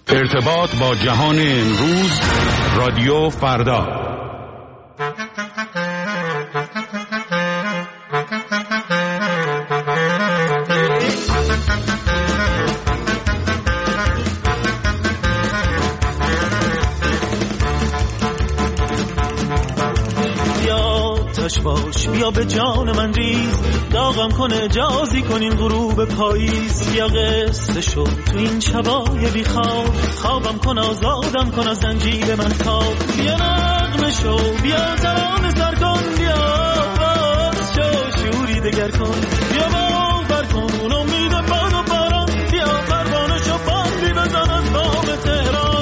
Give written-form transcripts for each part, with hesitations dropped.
ارتباط با جهان امروز، رادیو فردا. باش بیا به جان من ریز، داغم کن اجازی کن این غروب پاییز. بیا قصه شد تو این شبای بی خواب، خوابم کن آزادم کن از زنجیر من تاب. بیا نغمه شو بیا ترانه سر کن، بیا آواز شو شوری دگر کن. بیا باور کن اون امید باد و باران، بیا پروانه شو بادی بزن از بام تهران.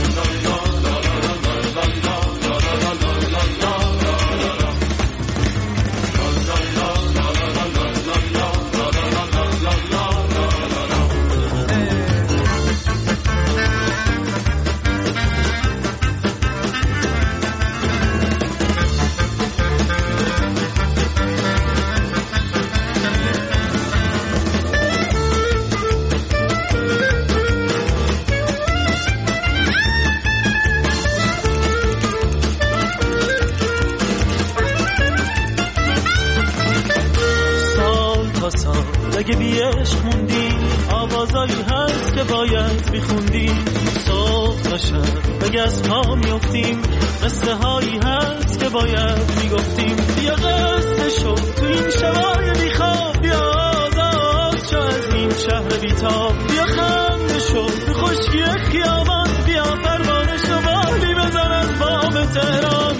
اگه بی عشق موندیم آوازایی هست که باید میخوندیم. صبح تا شب اگه از پا میافتیم قصه هایی هست که باید میگفتیم. بیا قصه شو تو این شبای بیخواب، بیا آزاد شو از این شهر بیتاب. بیا خنده شو تو خشکی خیابان، بیا پروانه شو بالی بزن از بام تهران.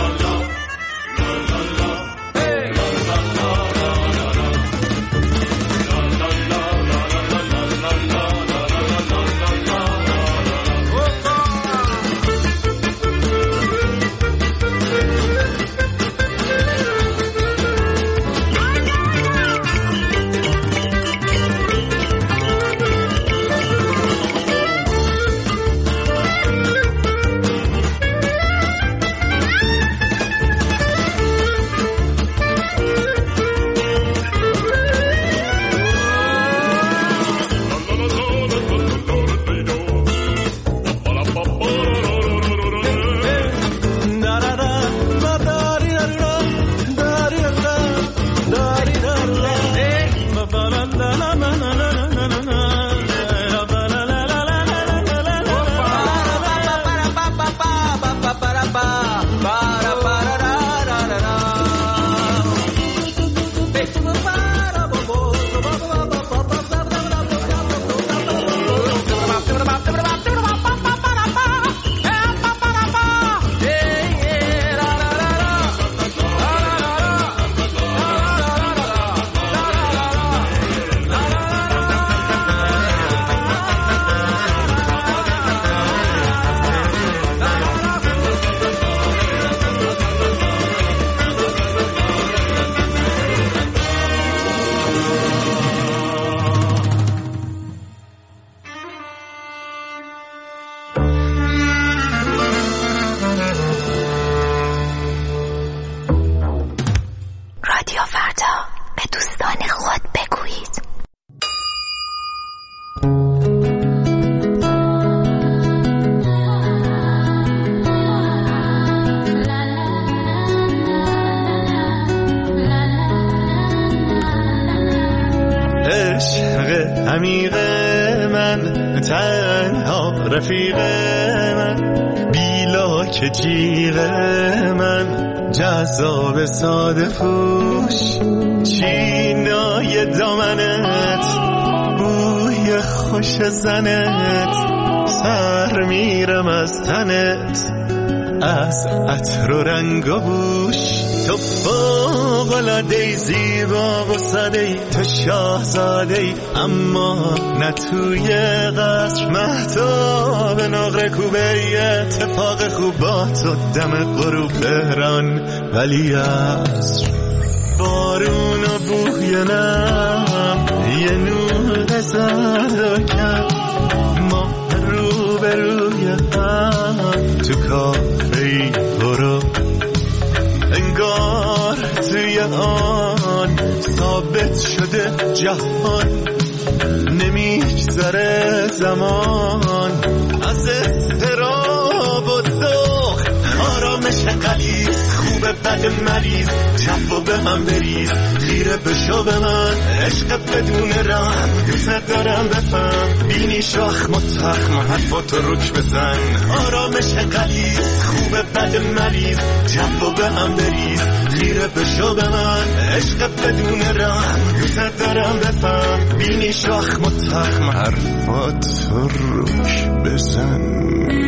رفیق من بیلا که جیغ من جذاب ساده پوش چینای دامنت بوی خوش زنت سر میرم از تنت از عطر و رنگ و بوش تو فوق‌العاده‌ای زیبا و ساده‌ای تو شاهزاده‌ای اما نه توی قصر مهتاب نقره کوبه اتفاق خوب با تو دم غروب تهران ولی عصر بارون و بوی نم یه نور زرد و کم ما روبروی هم تو کافه‌ای برو انگار توی آن ثابت شده جهان نمیگذره زمان بد مریض جفا به من بریز خیره بشو به من عشق بدون رحم دوست دارم بفهم بینی شاخ متخم حرفاتو رک بزن آرامش غلیظ خوبه بد مریض جفا به من بریز خیره بشو به من عشق بدون رحم دوست دارم بفهم بینی شاخ متخم حرفاتو رک بزن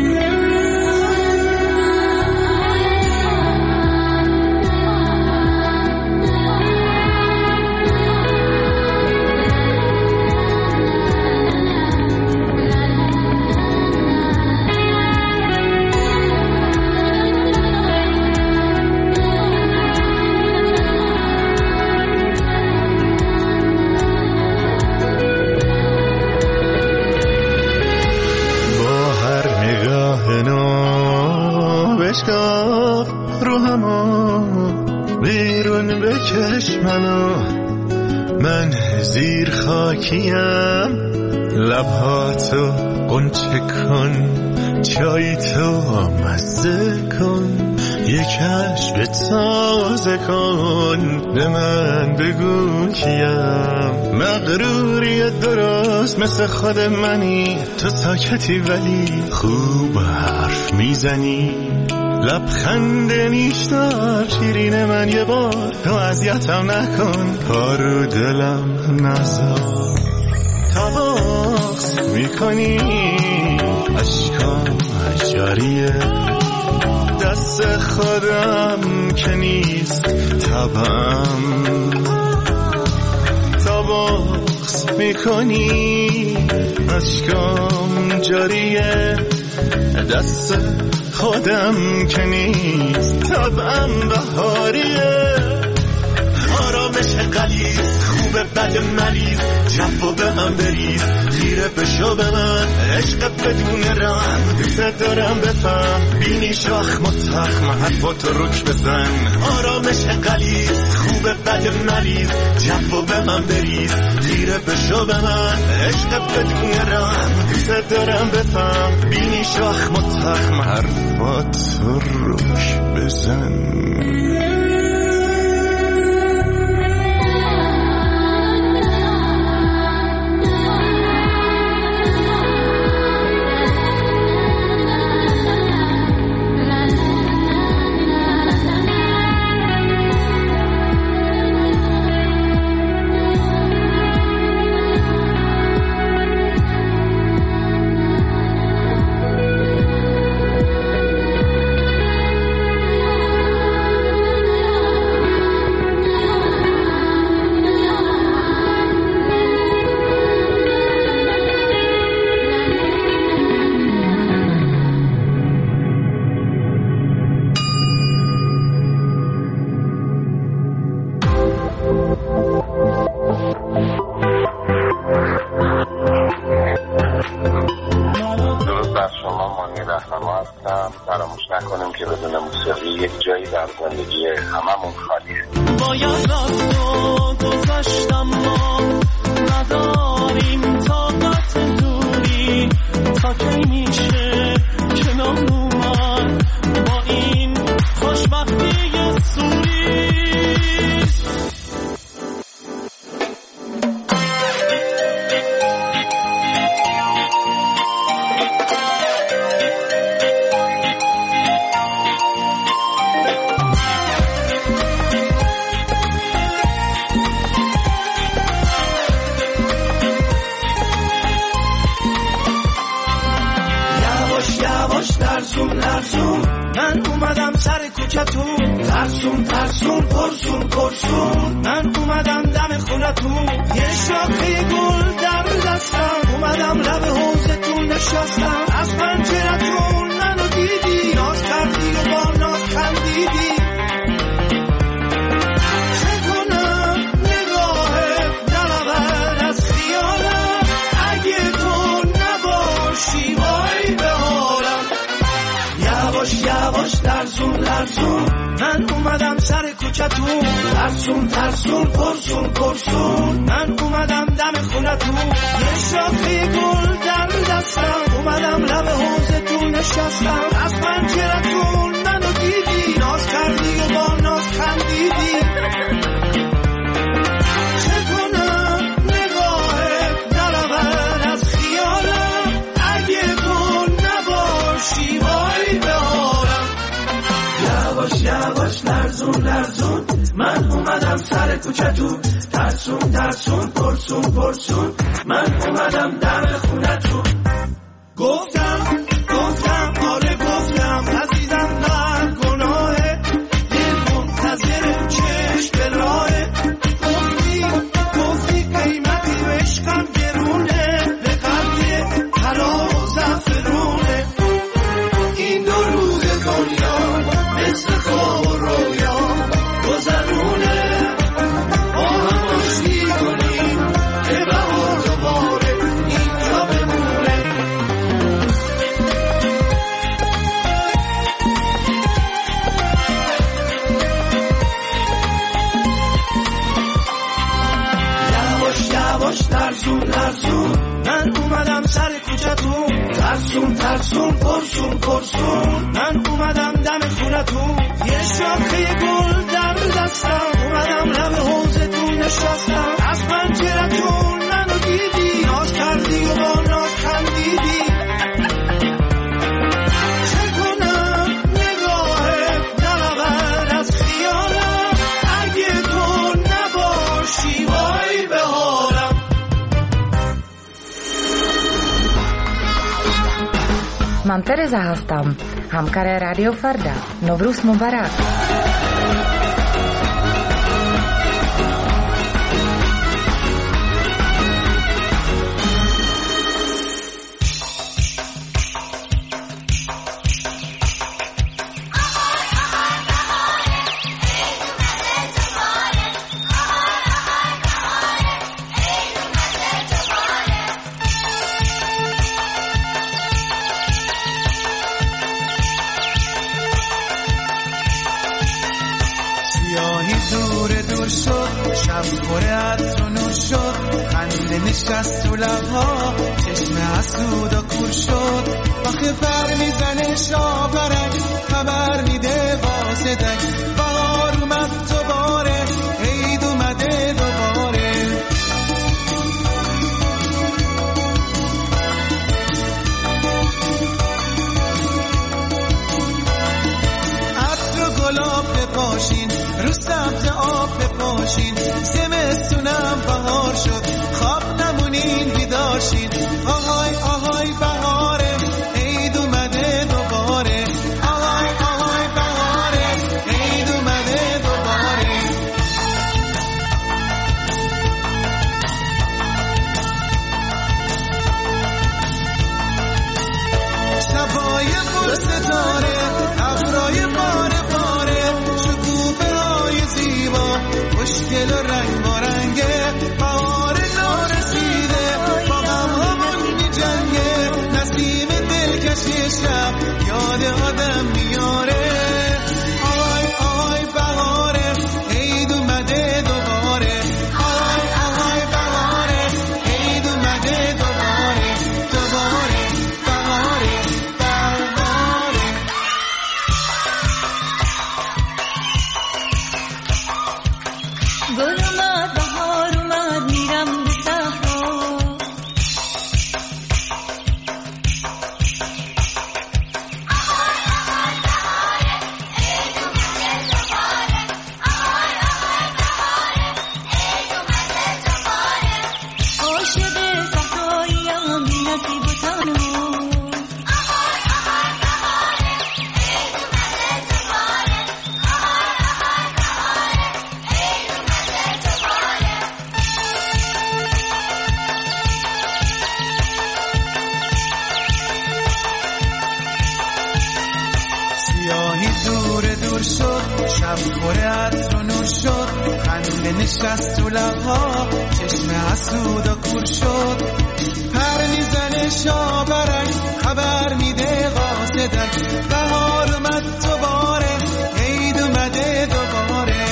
من زیر خاکیم لبهاتو قنچه کن چای تو مزه کن یکش به تازه کن به من بگو کیم مغروری درست مثل خود منی تو ساکتی ولی خوب حرف میزنی لبخند نیشدار شیرین من یه بار تو اذیتم نکن کارو دلم نذار تباس میکنی اشکام جاریه دست خودم که نیست طبعم تباس میکنی اشکام جاریه دست خودم که نیست طبعم بهاریه آرامش غلیظ خوبه بد مریض جفا به من بریز خیره بشو به من عشق بدون رحم دوست دارم بفهم بینی شاخ متخم حرفاتو رک بزن آرامش غلیظ خوبه بد مریض جفا به من بریز خیره بشو به من عشق بدون رحم دوست دارم بفهم بینی شاخ متخم حرفاتو رک بزن فراموش نکنیم که بدون موسیقی یک جایی در زندگی هممون خالیه. باید رفت و گذشتم ما نداریم طاقت دوری تا کی میشه کنار اومد با این خوشبختی سوری. من اومدم سر کوچتون ترسون ترسون پرسون پرسون من اومدم دم خونتون یه شاخه گل در دستم اومدم لب حوضتون نشستم از پنجرتون منو دیدی ناز کردی و با ناز خندیدی چه کنم نگاهت نرود از خیالم اگه تو نباشی وای به حالم یواش یواش لرزون لرزون من اومدم سر کوچتون ترسون ترسون پرسون پرسون من اومدم دم خونتون یه شاخه گل در دستم اومدم لب حوضتون نشستم از پنجرتون منو دیدی ناز کردی و با ناز لرزون من اومدم سر کوچتون ترسون ترسون پرسون پرسون من اومدم دم خونتون گفتم آره گفتم عزیزم من گناهه دل منتظر چشم به راهه گفتی قیمتی و عشقم گرونه به قدر طلا و زعفرونه این دو روز دنیا مثل خواب و رویا گذرونه با هم آشتی کنیم که بهار دوباره اینجا بمونه یواش یواش لرزون من اومدم سر کوچتون ترسون پرسون من اومدم دم خونتون یه شاخه گل در دستم اومدم لب حوضتون نشستم از پنجرتون منو دیدی ناز کردی و با ناز خندیدی چه کنم نگاهت نبرد از خیالم اگه تو نباشی وای به حالم Mám Tereza Hastam, Hamkare Radio Farda, Novruz Mubarak. نشست تو لبها چشم حسود و کور شد وقت پر میزنه شاورک خبر میده واسدک بهار اومد دوباره عید اومده دوباره عطر و گلاب بپاشین رو سبز آب بپاشین زمستونم بهار شد خواب نمونین بیدارشین آهای آهای بهاره عید اومده دوباره آهای آهای بهاره عید اومده دوباره شبای پر ستاره ابرای باره باره شکوفه های زیبا خوشگل و رنگ بارنگه بهار نارسیده با غم‌هامون می‌جنگه نسیم دلکش شب یاد آدم میاره آهای آهای بهاره عید اومده دوباره آهای آهای بهاره عید اومده دوباره دوباره بهاره بهاره گل اومد بهار اومد میرم به صحرا عاشق صحراییم بی نصیب و تنها دور شد شب پر عطر و نور شد خنده نشست تو لبها چشم حسود و کور شد پر میزنه شاورک خبر میده قاصدک بهار اومد دوباره عید اومده دوباره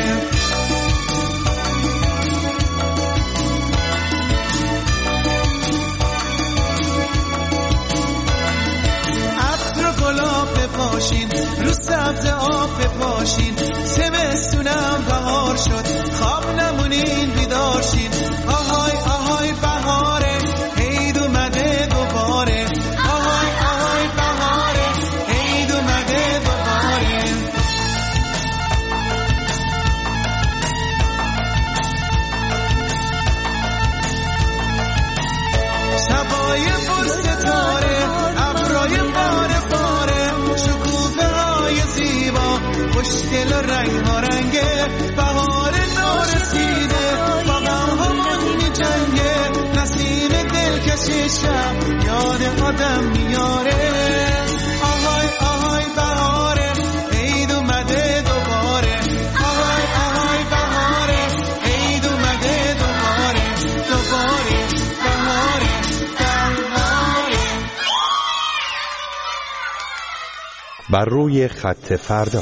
عطر و گلاب بپاشین رو سبز آب بپاشین زمستونم بهار شد خواب نمونین بیدارشین آهای آهای بهاره عید اومده دوباره آهای آهای بهاره عید اومده دوباره بر روی خط فردا.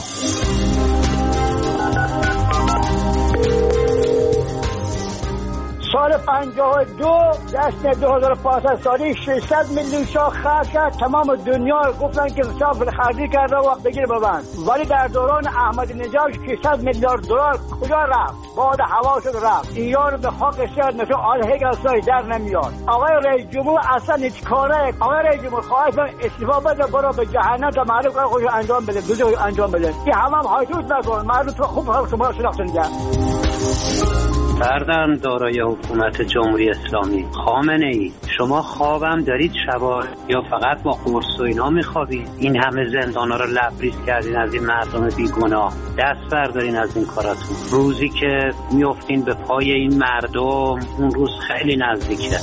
سال 52 جشن 2500 سالی 600 میلیون شاخ خرج کرد. تمام دنیا گفتن که صاف خرجی کرده وقت بگیر ببند، ولی در دوران احمدی نژاد 600 میلیارد دلار کجا رفت؟ باد هوا شد رفت. ایران به خاک شهر مثل آلهگ اصلایی در نمیاد. آقای رئیس جمهور اصلا هیچ کاره. آقای رئیس جمهور خواهشم استعفا بده، برو به جهنم تا معلوم کار خودش انجام بده، دوزخ انجام بده. این هم حیثیت نکن، مردم تو خوب حال شما شناختن دیگه. فردم دارای حکومت جمهوری اسلامی خامنه‌ای، شما خوابم دارید شبا یا فقط با قرص و اینا میخوابید؟ این همه زندانا رو لبریز کردین از این مردم بیگناه، دست بردارین از این کاراتون. روزی که میافتین به پای این مردم اون روز خیلی نزدیکه.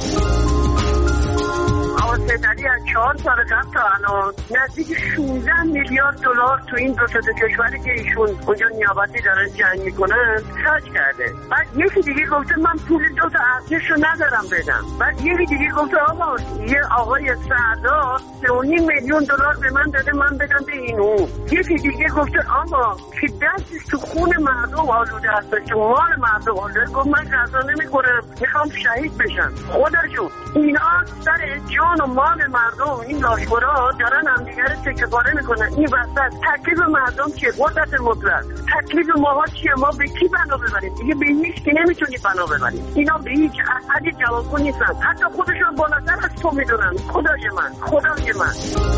سیدعلی از 4 سال قبل تا الان نزدیک 16 میلیارد دلار تو این دو تا کشوری که ایشون اونجا نیابتی دارن جنگ میکنن خرج کرده. بعد یکی دیگه گفته من پول 2 تا ارتشو ندارم بدم. بعد یکی دیگه گفته آقا یه آقای سردار 3.5 میلیون دلار به من داده من بدم به اینو. یکی دیگه گفته آقا که دستش تو خون مردم آلوده هست، که مال مردم آلوده. گفت من غذا نمیخورم، میخوام شهید بشم. خودشون اینا سر جان و مال مردم این لاشخورا دارن همدیگه رو تکه‌پاره میکنن. این وسط تکلیف مردم چیه؟ قدرت مطلق. تکلیف ماها چیه؟ ما به کی بنا ببریم؟ دیگه به هیچ کی نمیتونی بنا ببریم. اینا به هیچ احدی جوابگو نیستن، حتی خودشون بالاتر از تو میدونن. خدای من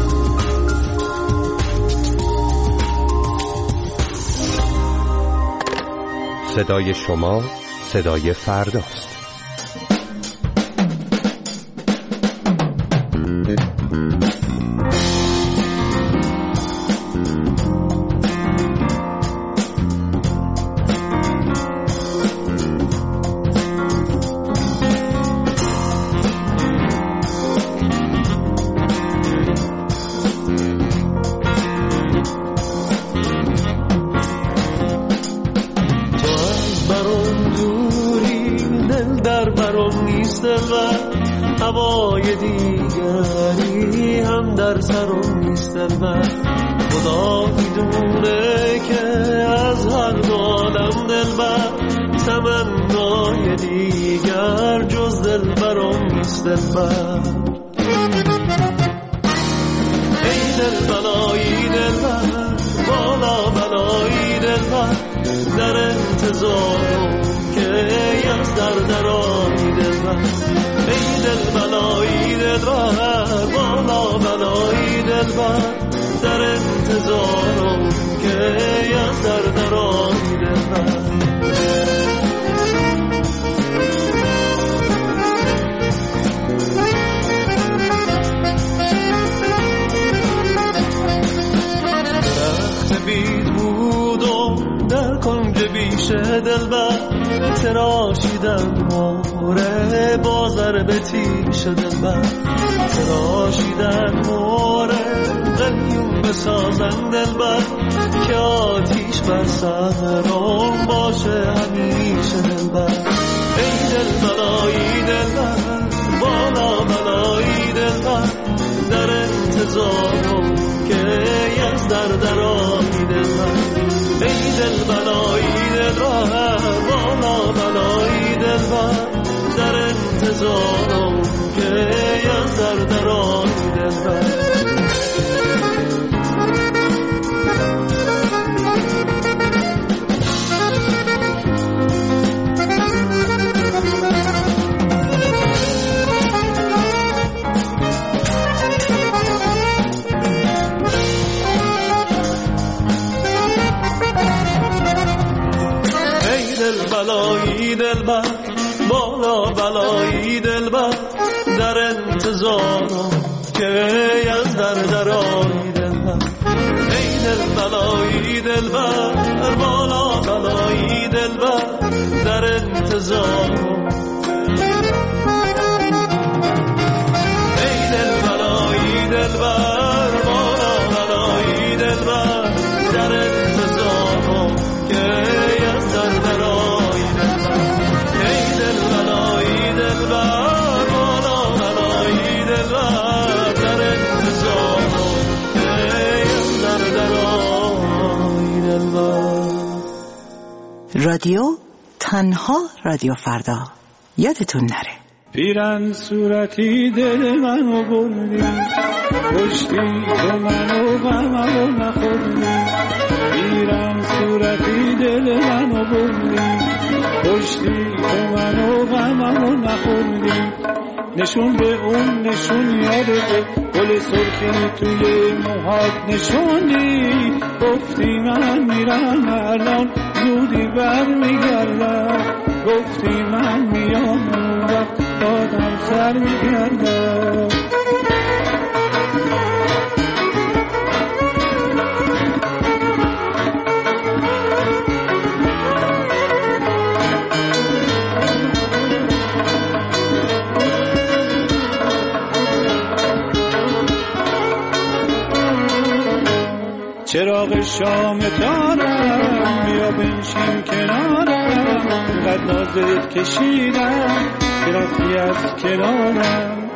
صدای شما صدای فرداست. هوای دیگری هم در سرم نیست من. خدا میدونه که از هر عالم دلبر تمنای دیگر جز دلبرم نیست دلبر. ای دلبلایی دلبر، بالا بلایی دلبر، در انتظارم که از درآیی دلبر. ای دلبلایی دلبر، بالا بلایی دلبر، در انتظارم که از درآیی دلبر. درخت بید بودم در کنج بیشه دلبر، تراشیدن موره بازر به تیش دلبر. تراشیدن موره قلیون بسازن دلبر، که آتیش بر سرم باشه همیشه دلبر. ای دلبلایی دلبر، بالا بلایی دلبر، در انتظارم که از درآیی دلبر. ای دلبلایی دلبر، بالا بلایی دلبر، در انتظارم که از درآیی دلبر. بلایی دلبر، بالا بلایی دلبر، در انتظارم که از درآیی دلبر. ای دلبلایی دلبر، بالا بلایی دلبر، در انتظارم. ای دلبلایی دلبر، بالا بلایی دلبر، در انتظارم که از درآیی دلبر. ای دلبلایی دلبر، بالا بلایی دلبر، در انتظارم که از درآیی دلبر. رادیو، تنها رادیو فردا. یادتون نره. پیرن صورتی دل منو بردی، کشتی تو منو غممو نخوردی. پیرن صورتی دل منو بردی، کشتی تو منو غممو نخوردی. نشون به اون نشون یادت، گل سرخی توی موهات نشوندی. گفتی من میرم الان زودی برمیگردم، گفتی من میام اون وقت بادم سر میگردم. چراغ شام تارم بیا بنشین کنارم، اینقدر نازت کشیدم که رفتی از کنارم.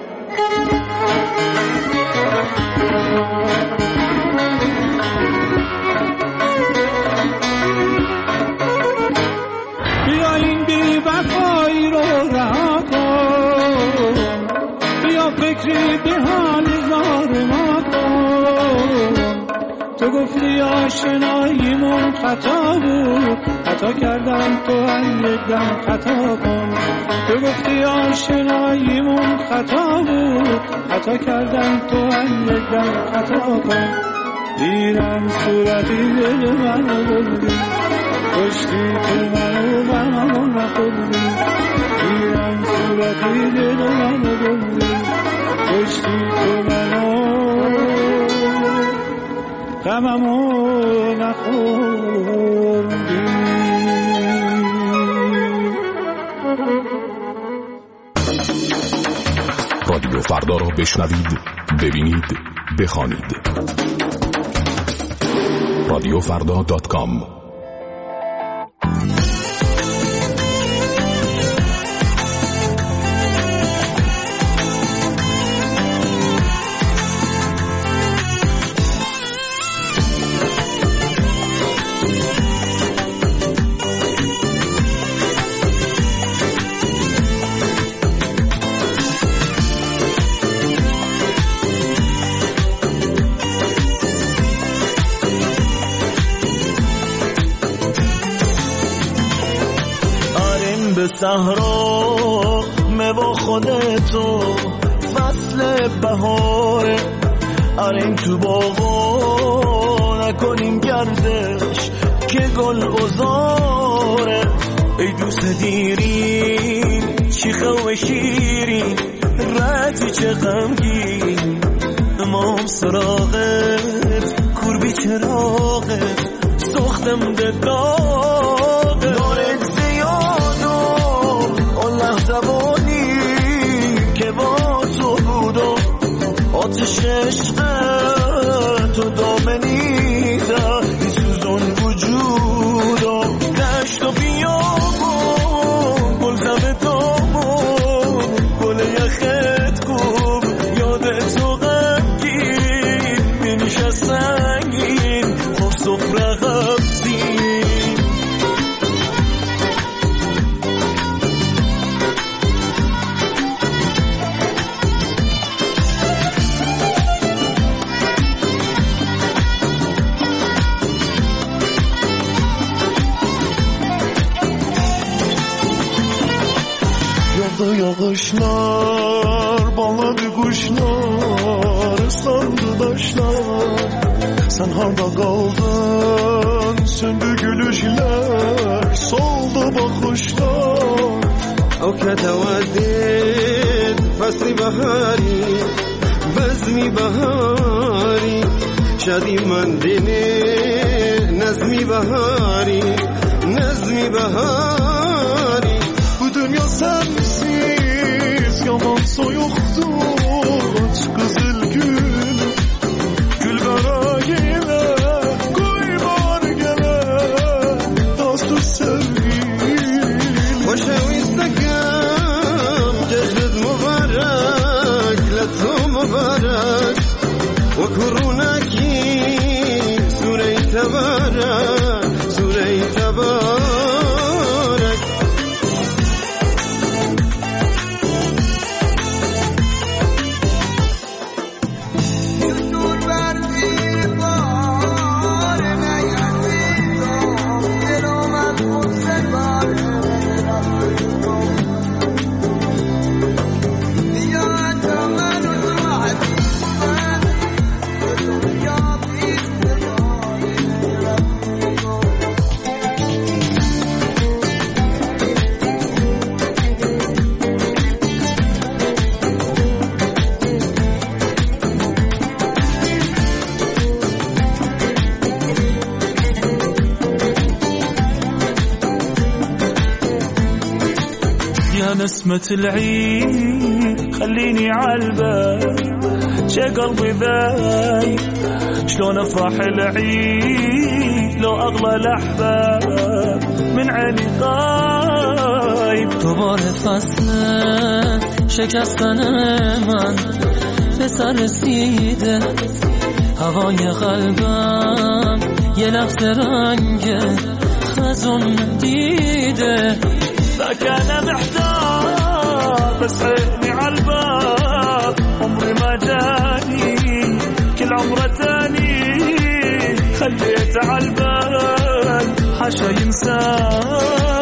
بیا این بی وفایی رو رها کن، بیا فکری به حال زار ما کن. تو گفتی آشناییمون خطا بود، خطا کردم تو هم یک دم خطا کن. تو گفتی آشناییمون خطا بود، خطا کردم تو هم یک دم خطا کن. دیرم صورتی دل منو بردی، کشتی تو منو غممو نخوردی. دیرم صورتی دل منو بردی، کشتی تو منو غممو نخوردی. رادیو فردا را بشنوید، ببینید، بخوانید. radiofrda.com. صحرا با خودتو فصل بهاره، آریم تو باغا نکنیم گردش که گل گذاره. ای دوست دیرین شیخه و شیرین ردی چه غمگین، امام سراغت کوربی چراغت سختم دداغت. دارت زیادو اون لحظوانی که با تو بودو، آتش عشقت و دامنیده این سوزون وجودو. دشت و بیابون گلزم دامون گل یخت کوب یادت و غمگین نمیشه سنگین خب سفره غبزین. Yağışlar, baladı kuşlar, ıslandı taşlar. Sen harda kaldın, söndü gülüşler, soldu bakışlar. O ketevaddin, fasli bahari, bezmi bahari. Şadi mandini, nezmi bahari, nezmi bahari. Bu dünya sensiz yaman soyuktur, aç kızıl gül, gül garayine, koy bar gele, dostu sevgil. Hoşa istakam, cecvid mübarek, letu mübarek, ve kurunaki, sure-i tebarek, sure-i tebarek. يا نسمة العيد خليني عالبال شي قلبي ذاي شلون افرح العيد لو اغلى الاحباب من عيني غايب. دوباره فصل شکستن من به سر رسیده هوای قلبم یه لحظه رنگ خزون دیده. فكان محتار بس عيني عالباب عمري ما جاني كل عمره تاني خليته عالبال حاشا ينساني